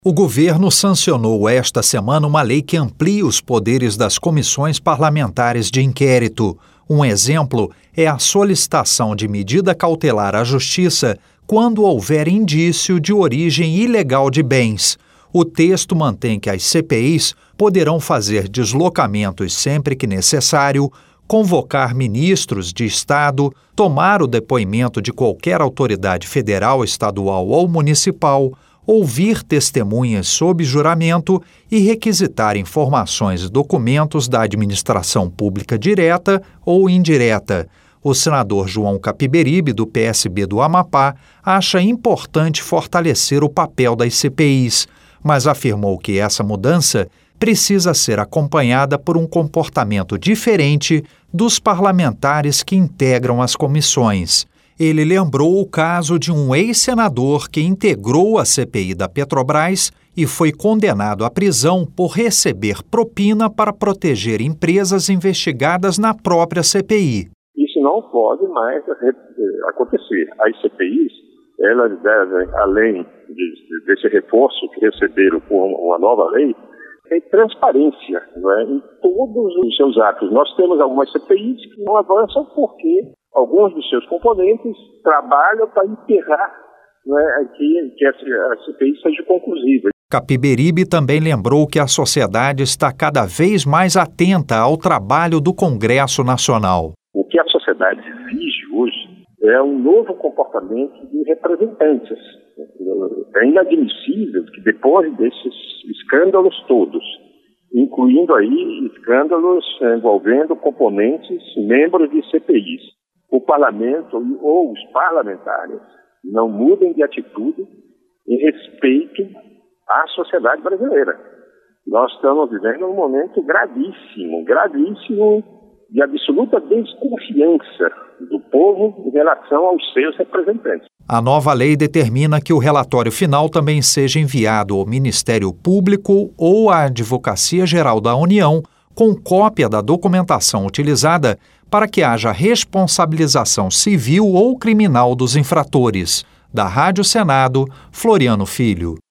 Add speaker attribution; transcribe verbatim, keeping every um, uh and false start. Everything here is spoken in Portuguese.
Speaker 1: O governo sancionou esta semana uma lei que amplia os poderes das comissões parlamentares de inquérito. Um exemplo é a solicitação de medida cautelar à Justiça quando houver indício de origem ilegal de bens. O texto mantém que as C P Is poderão fazer deslocamentos sempre que necessário, convocar ministros de Estado, tomar o depoimento de qualquer autoridade federal, estadual ou municipal, ouvir testemunhas sob juramento e requisitar informações e documentos da administração pública direta ou indireta. O senador João Capiberibe, do P S B do Amapá, acha importante fortalecer o papel das C P Is, mas afirmou que essa mudança precisa ser acompanhada por um comportamento diferente dos parlamentares que integram as comissões. Ele lembrou o caso de um ex-senador que integrou a C P I da Petrobras e foi condenado à prisão por receber propina para proteger empresas investigadas na própria C P I.
Speaker 2: Isso não pode mais acontecer. As C P Is, elas devem, além de, desse reforço que receberam por uma nova lei, tem transparência, não é, em todos os seus atos. Nós temos algumas C P Is que não avançam porque alguns dos seus componentes trabalham para enterrar, não é, que, que a C P I seja conclusiva.
Speaker 1: Capiberibe também lembrou que a sociedade está cada vez mais atenta ao trabalho do Congresso Nacional.
Speaker 2: O que a sociedade exige hoje é um novo comportamento de representantes. É inadmissível que depois desses escândalos todos, incluindo aí escândalos envolvendo componentes, membros de C P Is, o parlamento ou os parlamentares não mudem de atitude em respeito à sociedade brasileira. Nós estamos vivendo um momento gravíssimo, gravíssimo de absoluta desconfiança do povo em relação aos seus representantes.
Speaker 1: A nova lei determina que o relatório final também seja enviado ao Ministério Público ou à Advocacia Geral da União, com cópia da documentação utilizada para que haja responsabilização civil ou criminal dos infratores. Da Rádio Senado, Floriano Filho.